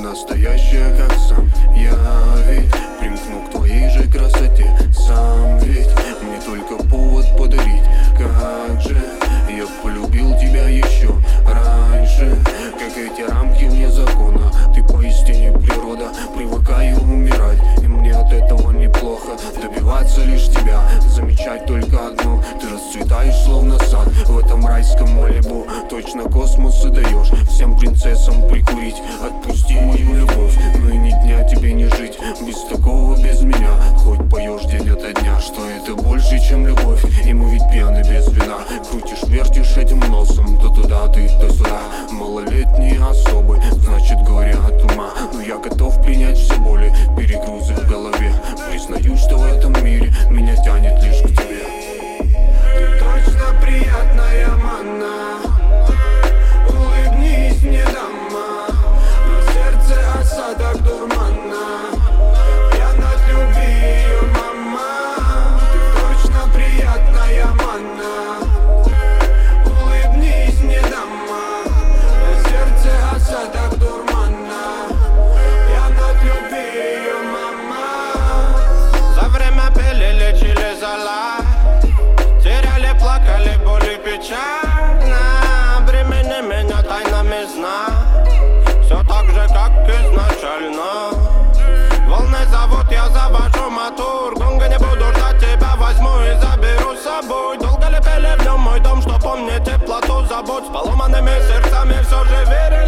настоящая, как сам я ведь примкну к твоей же красоте сам ведь мне только повод подарить. Как же я полюбил тебя еще раньше, как эти рамки вне закона. Ты поистине природа, привыкаю умирать, и мне от этого неплохо. Добиваться лишь тебя, замечать только одно: ты расцветаешь словно сад в этом райском Малибу. Точно космос и даешь всем принцессам прикурить. Отпусти мою любовь, но и ни дня тебе не жить без такого, без меня. Хоть поешь день ото дня, что это больше, чем любовь. И мы ведь пьяны без вина. Крутишь, вертишь этим носом, то туда ты, то сюда. Малолетние особы, значит горе от ума. Но я готов принять все боли, перегрузы в голове. Признаюсь, что в этом мире меня тянет лишь к тебе. Ты точно приятная манна, улыбнись мне, дама. На сердце осадок дурмана, я над любви ее, мама. Ты точно приятная манна, улыбнись мне, дама. На сердце осадок дурмана, я над любви ее, мама. За время пили, лечили зала, теряли, плакали, боли, печально. Бремени меня тайнами сна, все так же, как изначально. Волны зовут, я завожу мотор. Долго не буду ждать, тебя возьму и заберу с собой. Долго ли пели в нем мой дом, что помнит теплоту забот. С поломанными сердцами все же верили.